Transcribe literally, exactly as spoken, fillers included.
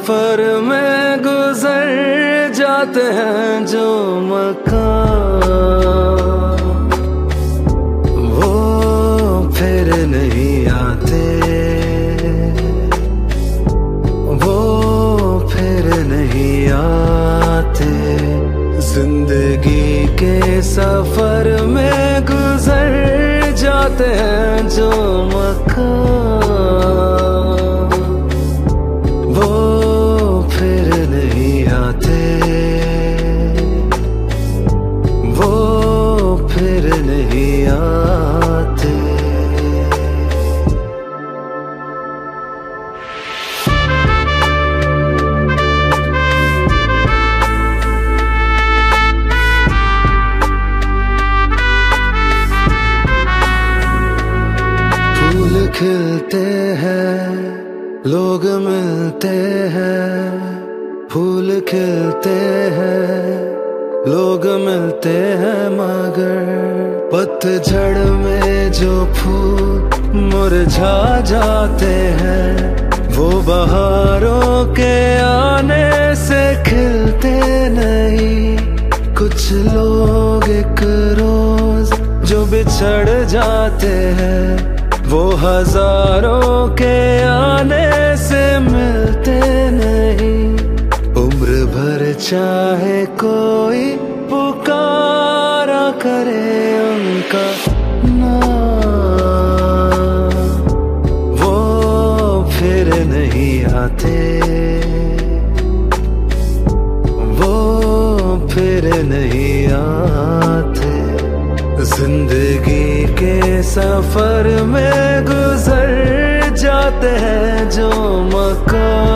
सफर में गुजर जाते हैं जो मकान, वो फिर नहीं आते, वो फिर नहीं आते। जिंदगी के सफर में गुजर जाते हैं जो मकान, वो फिर नहीं आते, वो फिर नहीं आते। फूल खिलते हैं, लोग मिलते हैं, फूल खिलते हैं, लोग मिलते हैं, मगर पतझड़ में जो फूल मुरझा जाते हैं, वो बहारों के आने से खिलते नहीं। कुछ लोग एक रोज जो बिछड़ जाते हैं, वो हजारों के आने से मिलते नहीं। उम्र भर चाहे कोई पुकारा करे उनका नाम, वो फिर नहीं आते, वो फिर नहीं आते। जिंदगी के सफर में गुजर जाते हैं जो मकान,